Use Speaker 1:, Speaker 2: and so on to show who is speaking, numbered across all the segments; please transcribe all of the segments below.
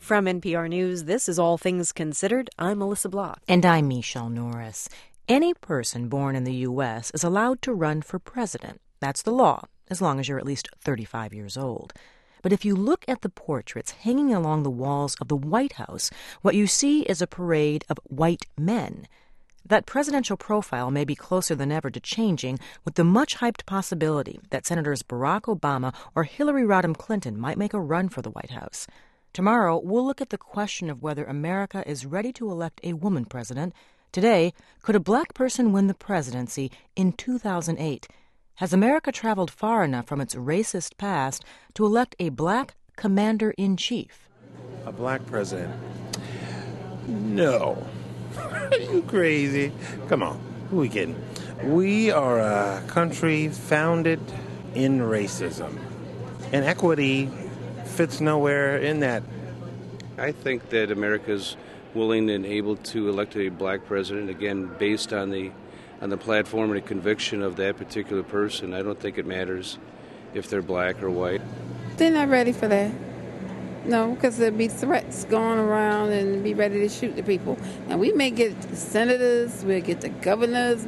Speaker 1: From NPR News, this is All Things Considered. I'm Melissa Block.
Speaker 2: And I'm Michelle Norris. Any person born in the U.S. is allowed to run for president. That's the law, as long as you're at least 35 years old. But if you look at the portraits hanging along the walls of the White House, what you see is a parade of white men. That presidential profile may be closer than ever to changing, with the much-hyped possibility that Senators Barack Obama or Hillary Rodham Clinton might make a run for the White House. Tomorrow, we'll look at the question of whether America is ready to elect a woman president. Today, could a black person win the presidency in 2008? Has America traveled far enough from its racist past to elect a black commander-in-chief?
Speaker 3: A black president? No. Are you crazy? Come on, who are we kidding? We are a country founded in racism, and equity fits nowhere in that.
Speaker 4: I think that America's willing and able to elect a black president, again, based on the platform and the conviction of that particular person. I don't think it matters if they're black or white.
Speaker 5: They're not ready for that. No, because there'll be threats going around and be ready to shoot the people. And we may get senators, we'll get the governors,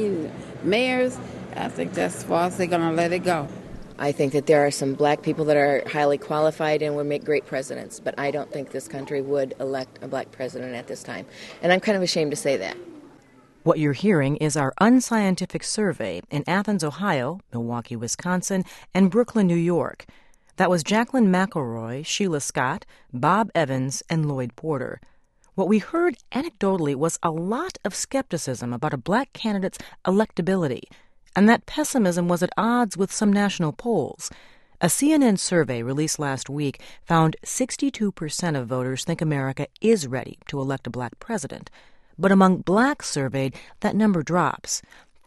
Speaker 5: mayors. I think that's as far as they're going to let it go.
Speaker 6: I think that there are some black people that are highly qualified and would make great presidents, but I don't think this country would elect a black president at this time. And I'm kind of ashamed to say that.
Speaker 2: What you're hearing is our unscientific survey in Athens, Ohio, Milwaukee, Wisconsin, and Brooklyn, New York. That was Jacqueline McElroy, Sheila Scott, Bob Evans, and Lloyd Porter. What we heard anecdotally was a lot of skepticism about a black candidate's electability, and that pessimism was at odds with some national polls. A CNN survey released last week found 62% of voters think America is ready to elect a black president. But among blacks surveyed, that number drops.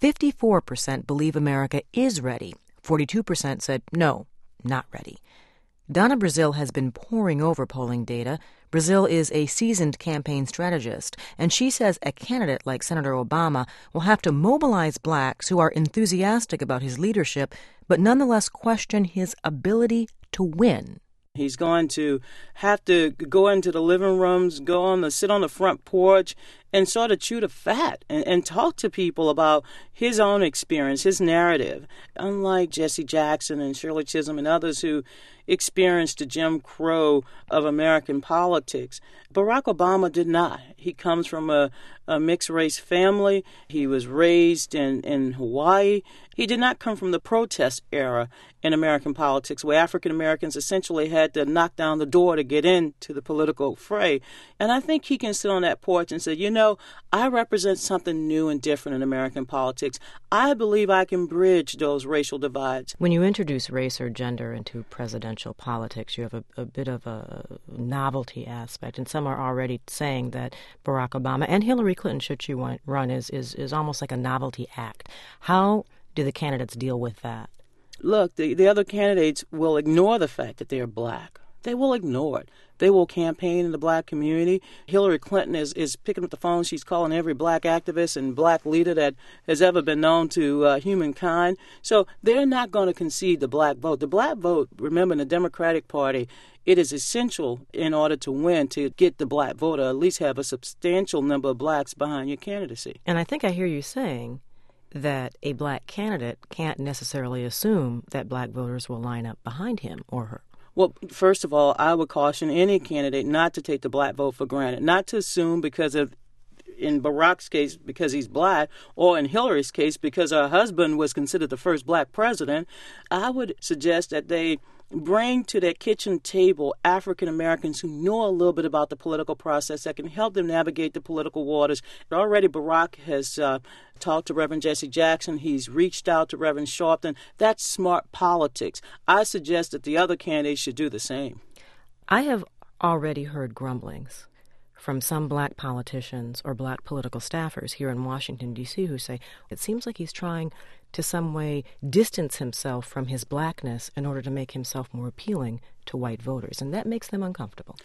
Speaker 2: 54% believe America is ready. 42% said no, not ready. Donna Brazile has been poring over polling data. Brazile is a seasoned campaign strategist, and she says a candidate like Senator Obama will have to mobilize blacks who are enthusiastic about his leadership, but nonetheless question his ability to win.
Speaker 7: He's going to have to go into the living rooms, sit on the front porch, and sort of chew the fat and talk to people about his own experience, his narrative. Unlike Jesse Jackson and Shirley Chisholm and others who experienced the Jim Crow of American politics, Barack Obama did not. He comes from a mixed-race family. He was raised in Hawaii. He did not come from the protest era in American politics, where African Americans essentially had to knock down the door to get into the political fray. And I think he can sit on that porch and say, I represent something new and different in American politics. I believe I can bridge those racial divides.
Speaker 2: When you introduce race or gender into presidential politics, you have a bit of a novelty aspect, and some are already saying that Barack Obama and Hillary Clinton, should she run, is almost like a novelty act. How do the candidates deal with that?
Speaker 7: Look, the other candidates will ignore the fact that they're black. They will ignore it. They will campaign in the black community. Hillary Clinton is picking up the phone. She's calling every black activist and black leader that has ever been known to humankind. So they're not going to concede the black vote. The black vote, remember, in the Democratic Party, it is essential in order to win to get the black vote, or at least have a substantial number of blacks behind your candidacy.
Speaker 2: And I think I hear you saying that a black candidate can't necessarily assume that black voters will line up behind him or her.
Speaker 7: Well, first of all, I would caution any candidate not to take the black vote for granted, not to assume because of, in Barack's case, because he's black, or in Hillary's case, because her husband was considered the first black president. I would suggest that they bring to their kitchen table African Americans who know a little bit about the political process that can help them navigate the political waters. Already Barack has talked to Reverend Jesse Jackson. He's reached out to Reverend Sharpton. That's smart politics. I suggest that the other candidates should do the same.
Speaker 2: I have already heard grumblings from some black politicians or black political staffers here in Washington, D.C., who say it seems like he's trying to some way distance himself from his blackness in order to make himself more appealing to white voters, and that makes them uncomfortable.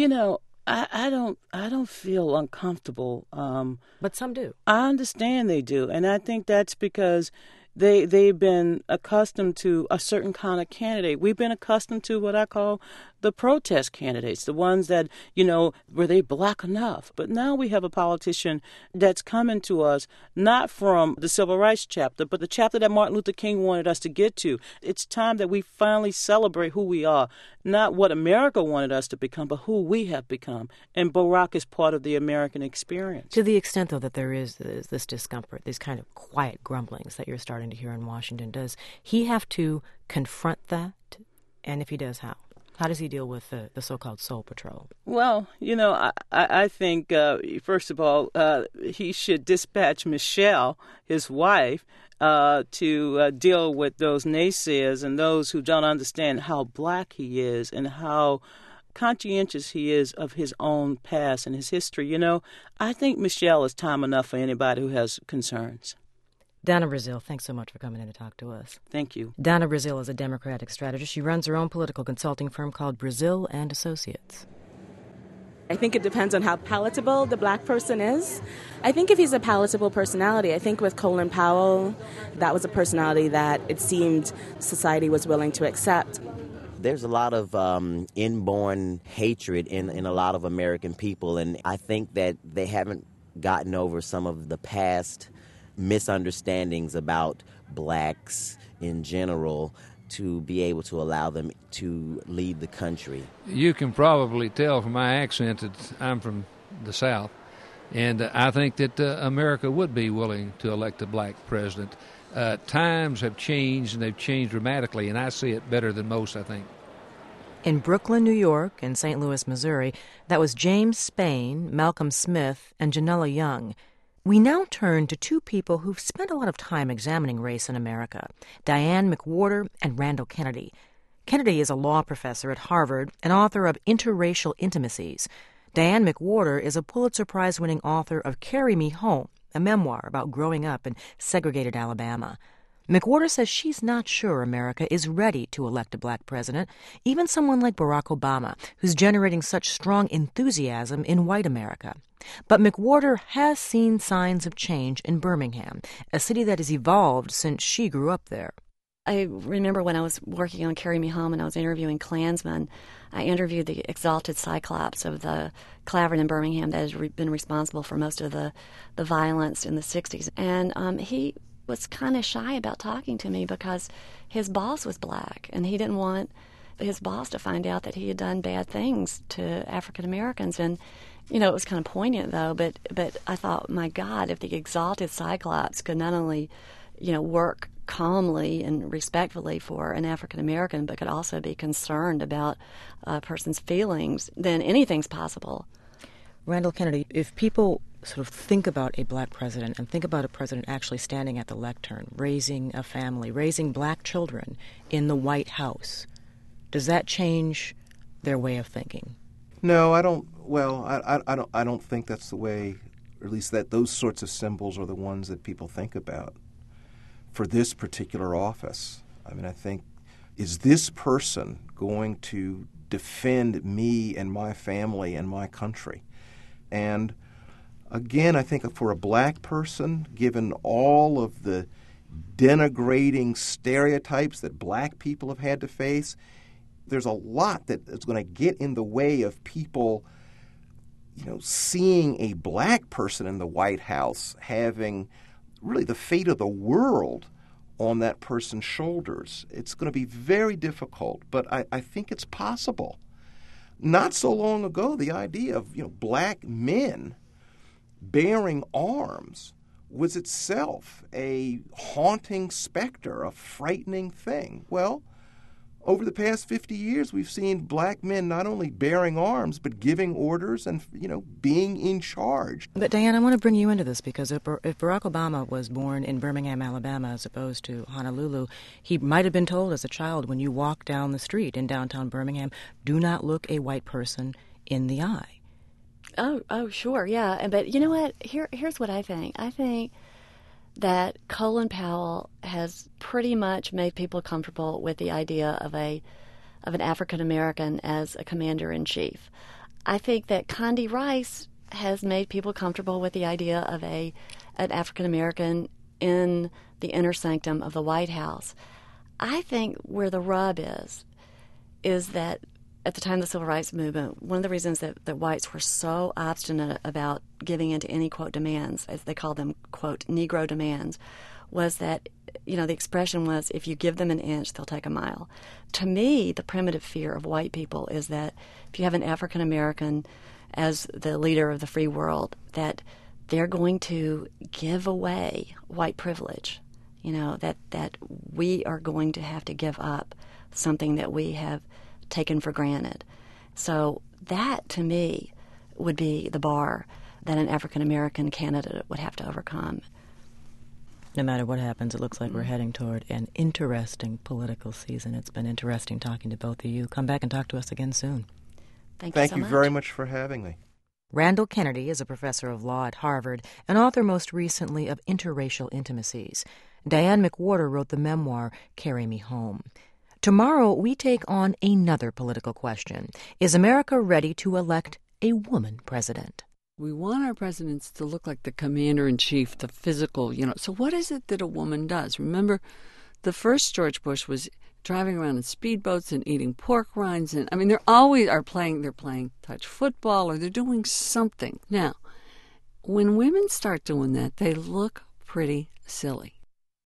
Speaker 7: I don't feel uncomfortable.
Speaker 2: But some do.
Speaker 7: I understand they do, and I think that's because they've been accustomed to a certain kind of candidate. We've been accustomed to what I call the protest candidates, the ones that, were they black enough? But now we have a politician that's coming to us not from the civil rights chapter, but the chapter that Martin Luther King wanted us to get to. It's time that we finally celebrate who we are, not what America wanted us to become, but who we have become. And Barack is part of the American experience.
Speaker 2: To the extent, though, that there is this discomfort, these kind of quiet grumblings that you're starting to hear in Washington, does he have to confront that? And if he does, how? How does he deal with the so-called Soul Patrol?
Speaker 7: Well, I think, first of all, he should dispatch Michelle, his wife, to deal with those naysayers and those who don't understand how black he is and how conscientious he is of his own past and his history. I think Michelle is time enough for anybody who has concerns.
Speaker 2: Donna Brazile, thanks so much for coming in to talk to us.
Speaker 7: Thank you.
Speaker 2: Donna Brazile is a Democratic strategist. She runs her own political consulting firm called Brazile and Associates.
Speaker 8: I think it depends on how palatable the black person is. I think if he's a palatable personality, I think with Colin Powell, that was a personality that it seemed society was willing to accept.
Speaker 9: There's a lot of inborn hatred in a lot of American people, and I think that they haven't gotten over some of the past misunderstandings about blacks in general to be able to allow them to lead the country.
Speaker 10: You can probably tell from my accent that I'm from the South, and I think that America would be willing to elect a black president. Times have changed, and they've changed dramatically, and I see it better than most, I think.
Speaker 2: In Brooklyn, New York, and St. Louis, Missouri, that was James Spain, Malcolm Smith, and Janella Young. We now turn to two people who've spent a lot of time examining race in America, Diane McWhorter and Randall Kennedy. Kennedy is a law professor at Harvard and author of Interracial Intimacies. Diane McWhorter is a Pulitzer Prize-winning author of Carry Me Home, a memoir about growing up in segregated Alabama. McWhorter says she's not sure America is ready to elect a black president, even someone like Barack Obama, who's generating such strong enthusiasm in white America. But McWhorter has seen signs of change in Birmingham, a city that has evolved since she grew up there.
Speaker 11: I remember when I was working on Carry Me Home and I was interviewing Klansmen, I interviewed the exalted Cyclops of the Clavern in Birmingham that has been responsible for most of the violence in the 60s. And he was kind of shy about talking to me because his boss was black, and he didn't want his boss to find out that he had done bad things to African Americans. And it was kind of poignant, though, but I thought, my God, if the exalted Cyclops could not only, work calmly and respectfully for an African American, but could also be concerned about a person's feelings, then anything's possible.
Speaker 2: Randall Kennedy, if people sort of think about a black president and think about a president actually standing at the lectern, raising a family, raising black children in the White House, does that change their way of thinking?
Speaker 12: No, I don't. Well, I don't think that's the way, or at least that those sorts of symbols are the ones that people think about for this particular office. I mean, I think, is this person going to defend me and my family and my country? And again, I think for a black person, given all of the denigrating stereotypes that black people have had to face, there's a lot that is going to get in the way of people, seeing a black person in the White House having really the fate of the world on that person's shoulders. It's going to be very difficult, but I think it's possible. Not so long ago, the idea of black men bearing arms was itself a haunting specter, a frightening thing. Well, over the past 50 years, we've seen black men not only bearing arms, but giving orders and, being in charge.
Speaker 2: But, Diane, I want to bring you into this because if Barack Obama was born in Birmingham, Alabama, as opposed to Honolulu, he might have been told as a child, when you walk down the street in downtown Birmingham, do not look a white person in the eye.
Speaker 11: Oh, sure, yeah. But you know what? Here's what I think. I think that Colin Powell has pretty much made people comfortable with the idea of an African American as a commander-in-chief. I think that Condi Rice has made people comfortable with the idea of an African American in the inner sanctum of the White House. I think where the rub is that at the time of the Civil Rights Movement, one of the reasons that whites were so obstinate about giving into any, quote, demands, as they called them, quote, Negro demands, was that, the expression was, if you give them an inch, they'll take a mile. To me, the primitive fear of white people is that if you have an African American as the leader of the free world, that they're going to give away white privilege, that we are going to have to give up something that we have taken for granted. So that, to me, would be the bar that an African American candidate would have to overcome.
Speaker 2: No matter what happens, it looks like we're heading toward an interesting political season. It's been interesting talking to both of you. Come back and talk to us again soon.
Speaker 11: Thank you so much.
Speaker 12: Thank you very much for having me.
Speaker 2: Randall Kennedy is a professor of law at Harvard and author most recently of Interracial Intimacies. Diane McWhorter wrote the memoir Carry Me Home. Tomorrow, we take on another political question. Is America ready to elect a woman president?
Speaker 13: We want our presidents to look like the commander-in-chief, the physical, So what is it that a woman does? Remember, the first George Bush was driving around in speedboats and eating pork rinds. And they're always they're playing touch football or they're doing something. Now, when women start doing that, they look pretty silly.